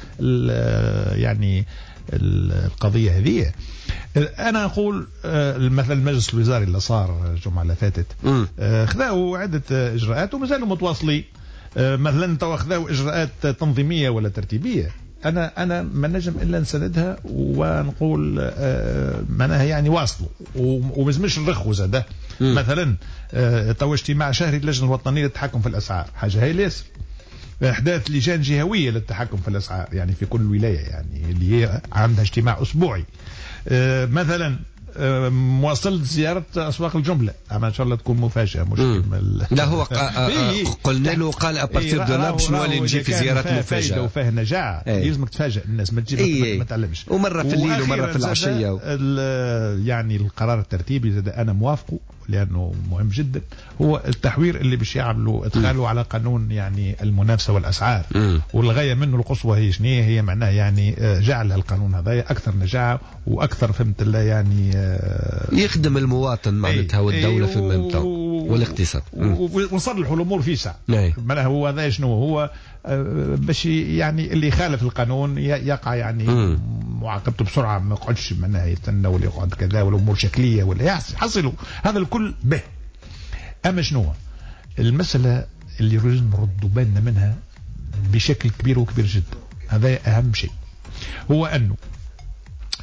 يعني القضية هذه. أنا أقول مثلا المجلس الوزاري اللي صار الجمعة اللي فاتت خذاوا عدة إجراءات ومازالوا متواصلين. مثلا تو خذاوا إجراءات تنظيمية ولا ترتيبية، أنا أنا ما نجم إلا نسندها ونقول معناها يعني واصلوا ومزمش نرخوا ده. مثلا تو اجتماع شهري للجنة الوطنية للتحكم في الأسعار، حاجة هاي ليس إحداث لجان جهوية للتحكم في الأسعار يعني في كل ولاية، يعني اللي هي عندها اجتماع أسبوعي. مثلا مواصلة زيارة أسواق الجملة، أما إن شاء الله تكون مفاجأة مش لا هو قلنا له قال أبارتير دو لاب شنو اللي نجي في زيارات مفاجأة وفيه نجاعة لازمك تفاجأ الناس، ما تجيب ما تعلمش. ومرة في الليل ومرة في العشية. يعني القرار الترتيبي زاد أنا موافقه لأنه مهم جدا، هو التحوير اللي باش يعملوا ادخالوا على قانون يعني المنافسة والأسعار. م. والغاية منه القصوى هي شنية؟ هي معناها يعني جعل القانون هذا أكثر نجاعة وأكثر فهمت الله يعني يخدم المواطن معناتها والدولة في الممتع والاقتصاد، ونصلحوا الأمور في ساعة. معناها هو هذا شنو هو باش يعني اللي يخالف القانون يقع يعني م. معاقبته بسرعة، ما يقعدش معناها يستنى ولا يقعد كذا ولا أمور شكلية ولا يحصلوا هذا الكل به. أما شنو المسألة اللي لازم نردوا بالنا منها بشكل كبير وكبير جدا، هذا أهم شيء، هو أنه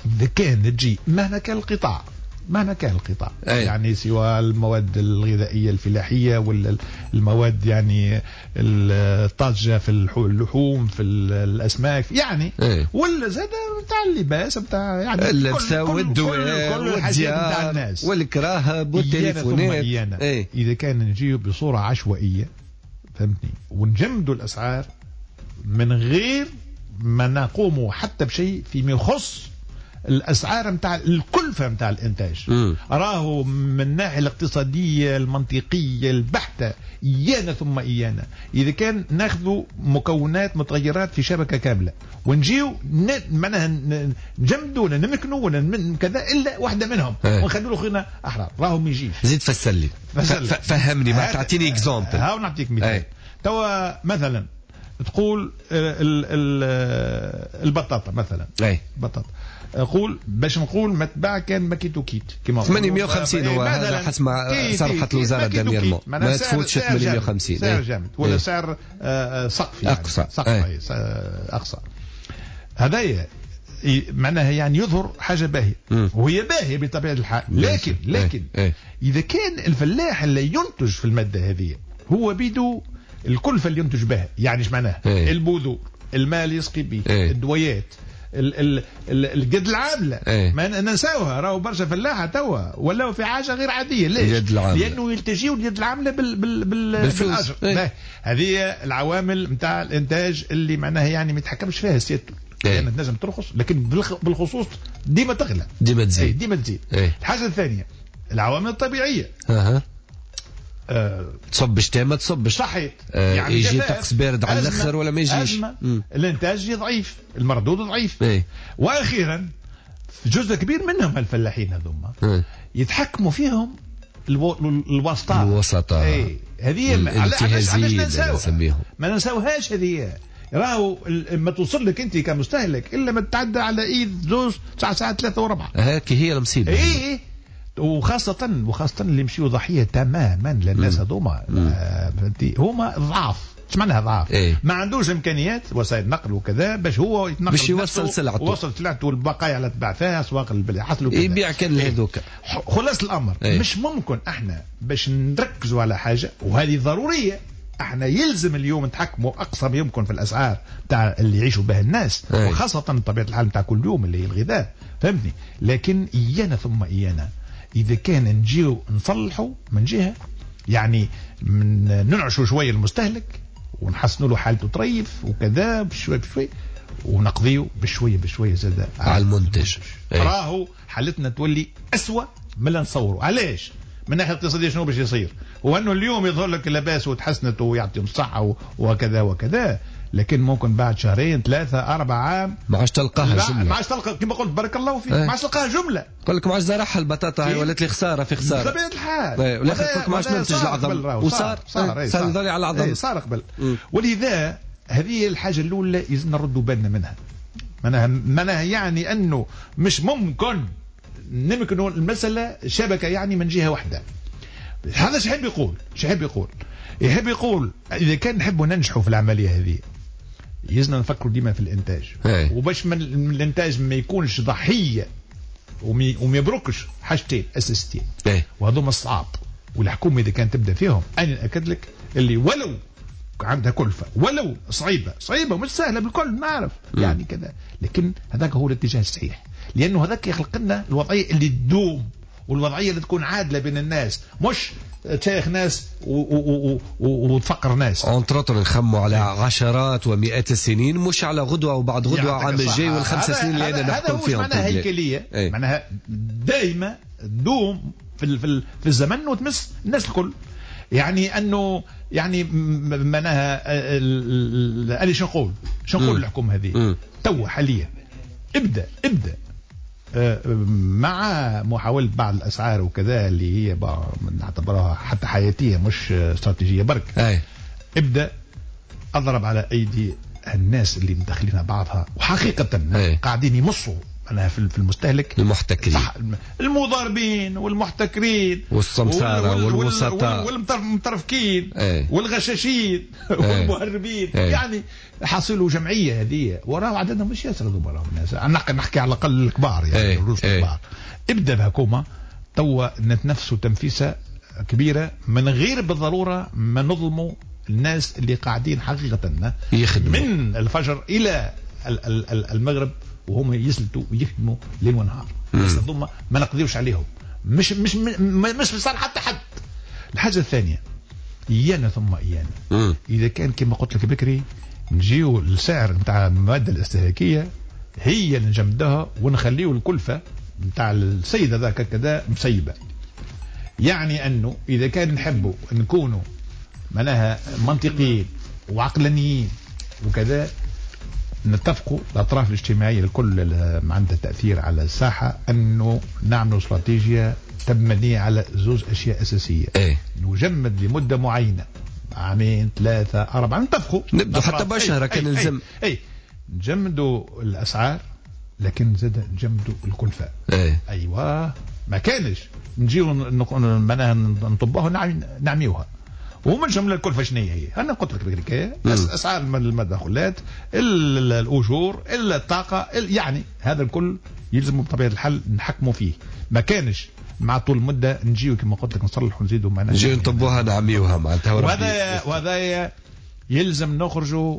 إذا كان تجي مهما كان القطاع مهما كان القطاع أي. يعني سواء المواد الغذائية الفلاحية ولا المواد يعني الطازجة في اللحوم في الأسماك يعني أي. ولا زاد بتاع اللباس بتاع يعني اللبسة والدواء والديار والكراهب والتليفونات أي. إذا كان نجيه بصورة عشوائية فهمتني ونجمدوا الأسعار من غير ما نقوموا حتى بشيء فيما يخص الأسعار متاع الكلفة متاع الإنتاج م. راهو من الناحية الاقتصادية المنطقية البحتة إيانا ثم إيانا إذا كان ناخذوا مكونات متغيرات في شبكة كاملة ونجيو معناها نجمدوا نمكنوا ولا كذا إلا واحدة منهم ونخلوا له خينا أحرار راهو ما يجيش. زيد فسر لي فهمني ما تعطيني إكزامبل. هاو نعطيك مثال توا مثلا تقول ال ال البطاطا مثلا أي. بطاطا أقول باش نقول متباع كان ماكيتو كيت كما ثمانمائة وخمسين هو هذا حسب ما صرحت الوزارة دانييرمون ما تفوتش ثمانمائة وخمسين سعر جامد ولا ايه. سعر سقف يعني أقصى سقف ايه. أقصى هذايا معناها يعني يظهر حاجة باهية وهي باهية بطبيعة الحال لكن لكن ايه. إذا كان الفلاح اللي ينتج في المادة هذه هو بيدو الكلفة اللي ينتج بها يعني ايش معناها ايه. البذور الماء اللي يسقي به ايه. الدويات القد العاملة ايه. ما ننساوها راهو برشا فلاحة توا ولاو في حاجة غير عادية ليش؟ لأنه يلتجيوا اليد العاملة بال بال بال بالأجر ايه. هذه العوامل متاع الإنتاج اللي معناها يعني ما يتحكمش فيها سيادته لأن يعني تنجم ترخص لكن بالخصوص ديما تغلى ديما تزيد ايه. ديما تزيد ايه. الحاجة الثانية العوامل الطبيعية أه. أه تصبش تاما تصبش صحيح أه يعني يجي طقس بارد على الاخر ولا ما يجيش الانتاج ضعيف المردود ضعيف ايه. واخيرا جزء كبير منهم الفلاحين هذوما اه. يتحكموا فيهم الو... الوسطاء الوسطاء ايه. هذه الانتهازيين ما ننساوهاش هذه راهو ما توصل لك انت كمستهلك الا ما تتعدى على ايد زوج تسع ساعات ثلاثة وربع هيك هي المصيبه ايه وخاصة وخاصة اللي مشيوا ضحية تماما للناس هذوما هما ضعاف ايش معناها ضعاف إيه؟ ما عندوش امكانيات وسائل نقل وكذا باش هو يتنقل باش يوصل سلعته وصل سلعته والبقايا على تباع فيها اسواق اللي حصلوا يبيع كان هذوك خلاص الامر إيه؟ مش ممكن احنا باش نركزوا على حاجة وهذه ضرورية احنا يلزم اليوم نتحكموا اقصى ما يمكن في الاسعار تاع اللي يعيشوا بها الناس أي. وخاصة طبيعة الحال تاع كل يوم اللي هي الغذاء فهمتني لكن ايانا ثم ايانا إذا كان نجيو نصلحوا من جهة يعني من ننعشوا شوية المستهلك ونحسنوا له حالته طريف وكذا بشوي بشوي ونقضيه بشوية بشوية زاد على المنتج راهو حالتنا تولي أسوأ من اللي نصوره علاش من الناحية الاقتصادية شنو باش يصير هو أنه اليوم يظهر لك اللباس وتحسنت ويعطيهم الصحة وكذا وكذا لكن ممكن بعد شهرين ثلاثة أربعة عام ما عادش تلقاها جملة ما عادش تلقى كما قلت بارك الله فيك ما عادش تلقاها جملة قال لك ما عادش زرعها البطاطا هاي ولات لي خسارة في خسارة بطبيعة الحال ولا خاطر ما عادش ننتج العظم وصار صار صار يضل على العظم صار قبل ولذا هذه الحاجة الأولى لازم نردوا بالنا منها معناها معناها يعني أنه مش ممكن نمكنوا المسألة شبكة يعني من جهة واحدة هذا شحب يقول شحب يقول يحب يقول إذا كان نحبوا ننجحوا في العملية هذه يزنا نفكروا ديما في الانتاج هي. وباش من الانتاج ما يكونش ضحيه وما يبركش حاجتين اساسيتين وهذوما الصعاب والحكومه اذا كانت تبدا فيهم انا ناكد لك اللي ولو عندها كلفه ولو صعيبه صعيبه مش سهله بالكل نعرف يعني كذا لكن هذاك هو الاتجاه الصحيح لانه هذاك يخلق لنا الوضعيه اللي تدوم والوضعيه اللي تكون عادله بين الناس مش تشيخ ناس وتفقر ناس انطرطر نخموا على عشرات ومئات السنين مش على غدوة وبعد غدوة عام الجاي والخمس سنين اللي أنا نحكم فيهم هذا معناها هيكلية ايه؟ معناها دائما دوم في, في, في الزمن وتمس الناس الكل يعني أنه يعني معناها أنا شو نقول شو نقول الحكومة هذه تو حاليا ابدأ ابدأ مع محاولة بعض الأسعار وكذا اللي هي نعتبرها حتى حياتية مش استراتيجية برك أي. ابدأ أضرب على أيدي الناس اللي مدخلين بعضها وحقيقة أي. قاعدين يمصوا أنا في المستهلك المحتكرين المضاربين والمحتكرين والسمسارة والوسطاء والمترفكين ايه. والغشاشين ايه. والمهربين ايه. يعني حاصلوا جمعية هذه وراه عددهم مش ياسر هذوما راهم الناس نحكي نحكي على الأقل الكبار يعني ايه. الروس ايه. الكبار ابدأ بهكومة توا نتنفسوا تنفيسة كبيرة من غير بالضرورة ما نظلموا الناس اللي قاعدين حقيقة يخدموا من الفجر إلى المغرب وهم يسلتوا ويخدموا ليل ونهار. الناس هذوما ما نقدروش عليهم مش مش مش في صالح حتى حد. الحاجة الثانية إيانا ثم إيانا إذا كان كما قلت لك بكري نجيو السعر نتاع المواد الاستهلاكية هي اللي نجمدها ونخليه الكلفة نتاع السيد ذاك كذا مسيبة. يعني أنه إذا كان نحبوا نكونوا معناها منطقيين وعقلانيين وكذا نتفقوا الأطراف الاجتماعية الكل عندها تأثير على الساحة أنه نعمل استراتيجية تبني على زوج أشياء أساسية ايه. نجمد لمدة معينة عامين ثلاثة أربعة نتفقوا نبدأ حتى بشهر كان نلزم أي, أي نجمدوا الأسعار لكن زاد نجمدوا الكلفة ايه. أيوة ما كانش نجيو معناها نطبوها نعميوها ومن جملة الكلفة شنو هي؟ أنا قلت لك بالحكاية أسعار المدخلات الأجور إلا الطاقة يعني هذا الكل يلزم بطبيعة الحال نحكموا فيه. ما كانش مع طول المدة نجيو كما قلت لك نصلحوا نزيدوا معناها نجيو نطبوها نعميوها معناتها وهذا وهذا يلزم نخرجوا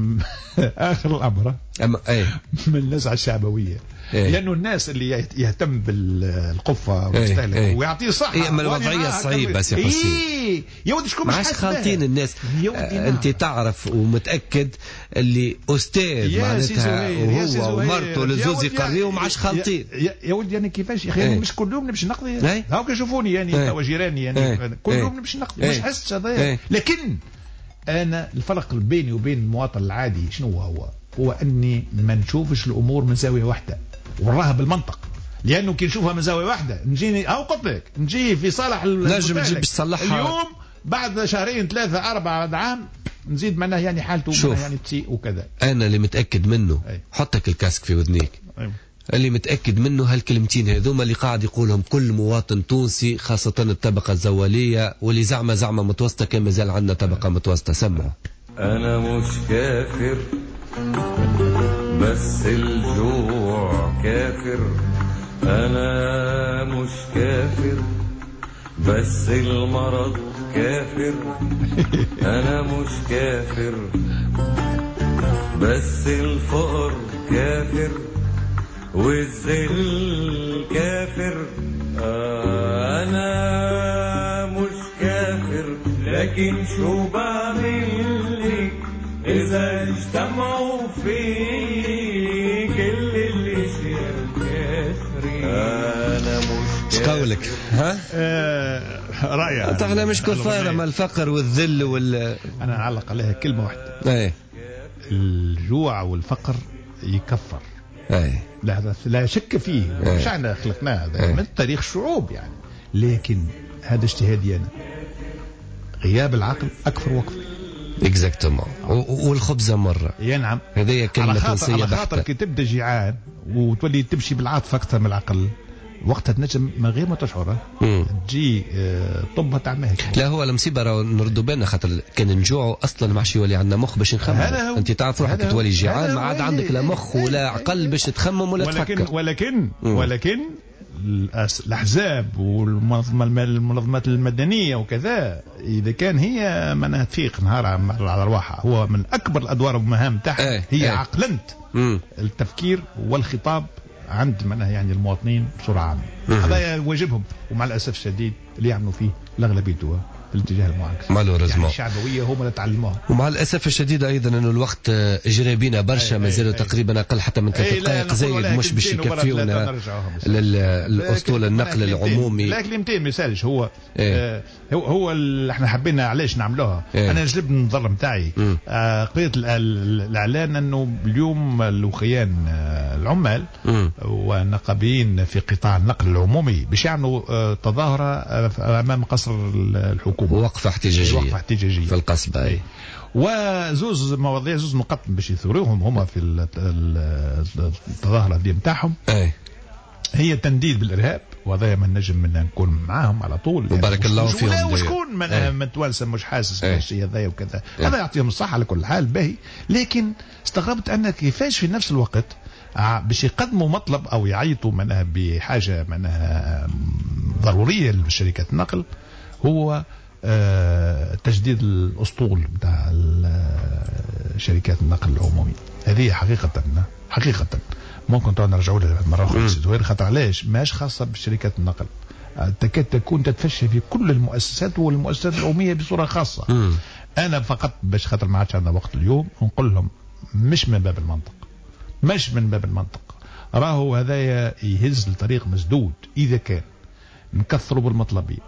آخر الأمر أما ايه. من النزعة الشعبوية ايه. لأنه الناس اللي يهتم بالقفة والمستهلك ايه. ويعطيه صحة ايه. اما الوضعية صعيبة سي حسين ايه. يا ودي شكون مش عاش خالطين الناس آه انت تعرف ومتأكد اللي أستاذ معناتها وهو ومرته لزوز يقريوا معاش خالطين يا, يا ولدي أنا كيفاش يا أخي ايه. مش كل يوم نمشي نقضي ايه. هاو كيشوفوني يعني ايه. وجيراني يعني ايه. كل يوم ايه. نمشي نقضي ايه. مش حس هذا ايه. لكن أنا الفرق بيني وبين المواطن العادي شنو هو؟ هو أني ما نشوفش الأمور من زاوية واحدة وراها بالمنطق. لأنه كي نشوفها من زاوية واحدة نجيني أو قلت لك نجي في صالح نجم تجيب تصلحها اليوم بعد شهرين ثلاثة أربعة عام نزيد معناه يعني حالته يعني تسيء وكذا. أنا اللي متأكد منه أي. حطك الكاسك في ودنيك أي. اللي متأكد منه هالكلمتين هذوما اللي قاعد يقولهم كل مواطن تونسي خاصة الطبقة الزوالية واللي زعمة زعمة متوسطة كان مازال عندنا طبقة متوسطة. سمعوا. أنا مش كافر بس الجوع كافر. أنا مش كافر بس المرض كافر. أنا مش كافر بس الفقر كافر والذل كافر. أنا مش كافر لكن شو بعمل إذا اجتمعوا في كل اللي شير كافرين. أنا مش كافر. قولك ها؟ آه رأيي أنت احنا مش كفار ما الفقر والذل وال أنا أعلق عليها كلمة واحدة. ايه. الجوع والفقر يكفر. ايه. لا لا شك فيه. ايه. مش احنا خلقناه هذا ايه. من تاريخ الشعوب يعني. لكن هذا اجتهادي أنا. غياب العقل أكفر وكفر. اكزاكتومون. والخبزة مرة. يا نعم. هذه كلمة تونسية بحتة. على خاطر كي تبدا جيعان وتولي تمشي بالعاطفة أكثر من العقل وقتها تنجم من غير ما تشعر تجي طبها تعمل هيك. لا هو المصيبة راهو نردوا بالنا خاطر كان نجوعوا أصلا ما عادش يولي عندنا مخ باش نخمم. أنت تعرف روحك تولي جيعان ما عاد عندك لا مخ ولا عقل باش تخمم ولا ولكن تفكر. ولكن مم. ولكن الأحزاب والمنظمات المدنية وكذا إذا كان هي منها تفيق نهار على أرواحها هو من أكبر الأدوار والمهام تاعها ايه هي ايه. عقلنت مم. التفكير والخطاب عند منها يعني المواطنين بصورة عامة. هذا واجبهم ومع الأسف الشديد اللي يعملوا فيه الأغلبية في الاتجاه المعاكس. يعني الشعبوية هم اللي تعلموها. ومع الأسف الشديد أيضا أنه الوقت جرى بينا برشا ما زالوا تقريبا أقل حتى من ثلاث دقائق زايد مش باش يكفيونا الأسطول النقل العمومي. لا كلمتين مثالش هو ايه. هو هو اللي احنا حبينا علاش نعملوها. ايه. أنا جلب النظر متاعي آه قضية الإعلان أنه اليوم الوخيان العمال م. والنقابيين في قطاع النقل العمومي باش يعملوا آه تظاهرة آه أمام قصر الحكومة وقفة احتجاجية وقفة احتجاجية في القصبة. وزوز مواضيع زوز نقط باش يثوروهم هما في التظاهرة دي نتاعهم. هي تنديد بالارهاب، وهذا ما نجم منا نكون معاهم على طول. وبارك يعني الله فيهم. وشكون من, من توانسه مش حاسس بالشيء هذا وكذا، هذا يعطيهم الصحه على كل حال باهي. لكن استغربت ان كيفاش في نفس الوقت باش يقدموا مطلب او يعيطوا منها بحاجه منها ضروريه لشركات النقل، هو آه تجديد الاسطول بتاع شركات النقل العمومي. هذه حقيقه حقيقه ممكن تعود نرجعوا لها مرة أخرى زهير، خاطر علاش ماش خاصة بشركات النقل، تكاد تكون تتفشى في كل المؤسسات والمؤسسات العمومية بصورة خاصة. مم. أنا فقط باش خاطر ما عادش عندنا وقت اليوم نقول لهم مش من باب المنطق، مش من باب المنطق، راهو هذايا يهز لطريق مسدود. إذا كان نكثروا بالمطلبية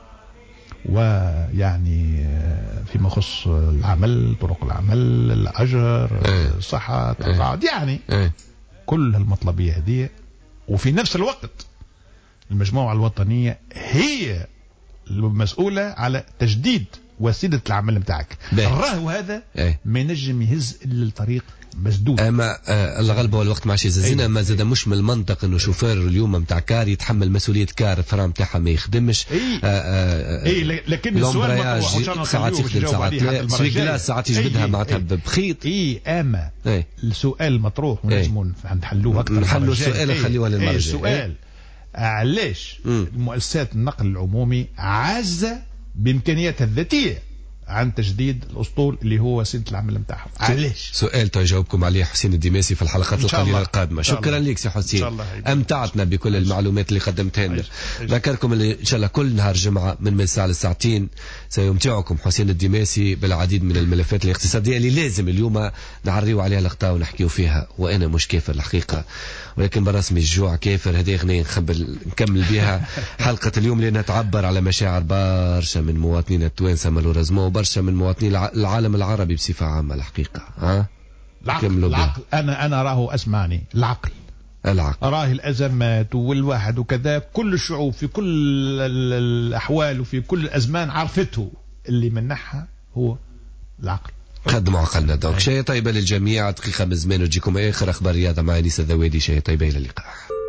ويعني فيما يخص العمل، طرق العمل، الأجر، الصحة، التقاعد، يعني كل المطلبية هذه، وفي نفس الوقت المجموعة الوطنية هي المسؤولة على تجديد وسيلة العمل متاعك. الراهو هذا ما ينجم يهز إلا الطريق مسدود. اما آه الغلبه والوقت ماشي زازينا. ما زاد مش من المنطق انه شوفير اليوم نتاع كار يتحمل مسؤوليه كار الفرام نتاعها ما يخدمش. اي آه آه اي لكن السؤال مطروح ساعات يخدم ساعات لا، سويق كلاس ساعات يجبدها معناتها بخيط. اي اما أي. السؤال مطروح ونجموا نحلوه اكثر. نحلوا السؤال نخليوه للمرجع. السؤال علاش مؤسسات النقل العمومي عازه بامكانياتها الذاتيه عن تجديد الاسطول اللي هو وسيله العمل نتاعهم؟ علاش؟ سؤال تجاوبكم عليه حسين الدماسي في الحلقات القليله القادمه. شكرا لك سي حسين، امتعتنا بكل المعلومات اللي قدمتها لنا. ذكركم اللي ان شاء الله كل نهار جمعه من من الساعه للساعتين سيمتعكم حسين الدماسي بالعديد من الملفات الاقتصاديه اللي لازم اليوم نعريو عليها الاخطاء ونحكيو فيها. وانا مش كافر الحقيقه، ولكن بالرسمي الجوع كافر. هذه اغنيه نخبل نكمل بها حلقه اليوم لانها تعبر على مشاعر برشا من مواطنين التوانسه مالوريزمون وبرشا من مواطنين العالم العربي بصفه عامه الحقيقه. ها العقل, العقل انا انا راهو اسمعني، العقل العقل راه الازمات والواحد وكذا، كل الشعوب في كل الاحوال وفي كل الازمان عرفته، اللي منحها هو العقل. قدموا عقلنا دوك. شيء طيبه للجميع. دقيقه من زمان وتجيكم اخر اخبار رياضه مع انيس الذوادي. شيء طيبه، الى اللقاء.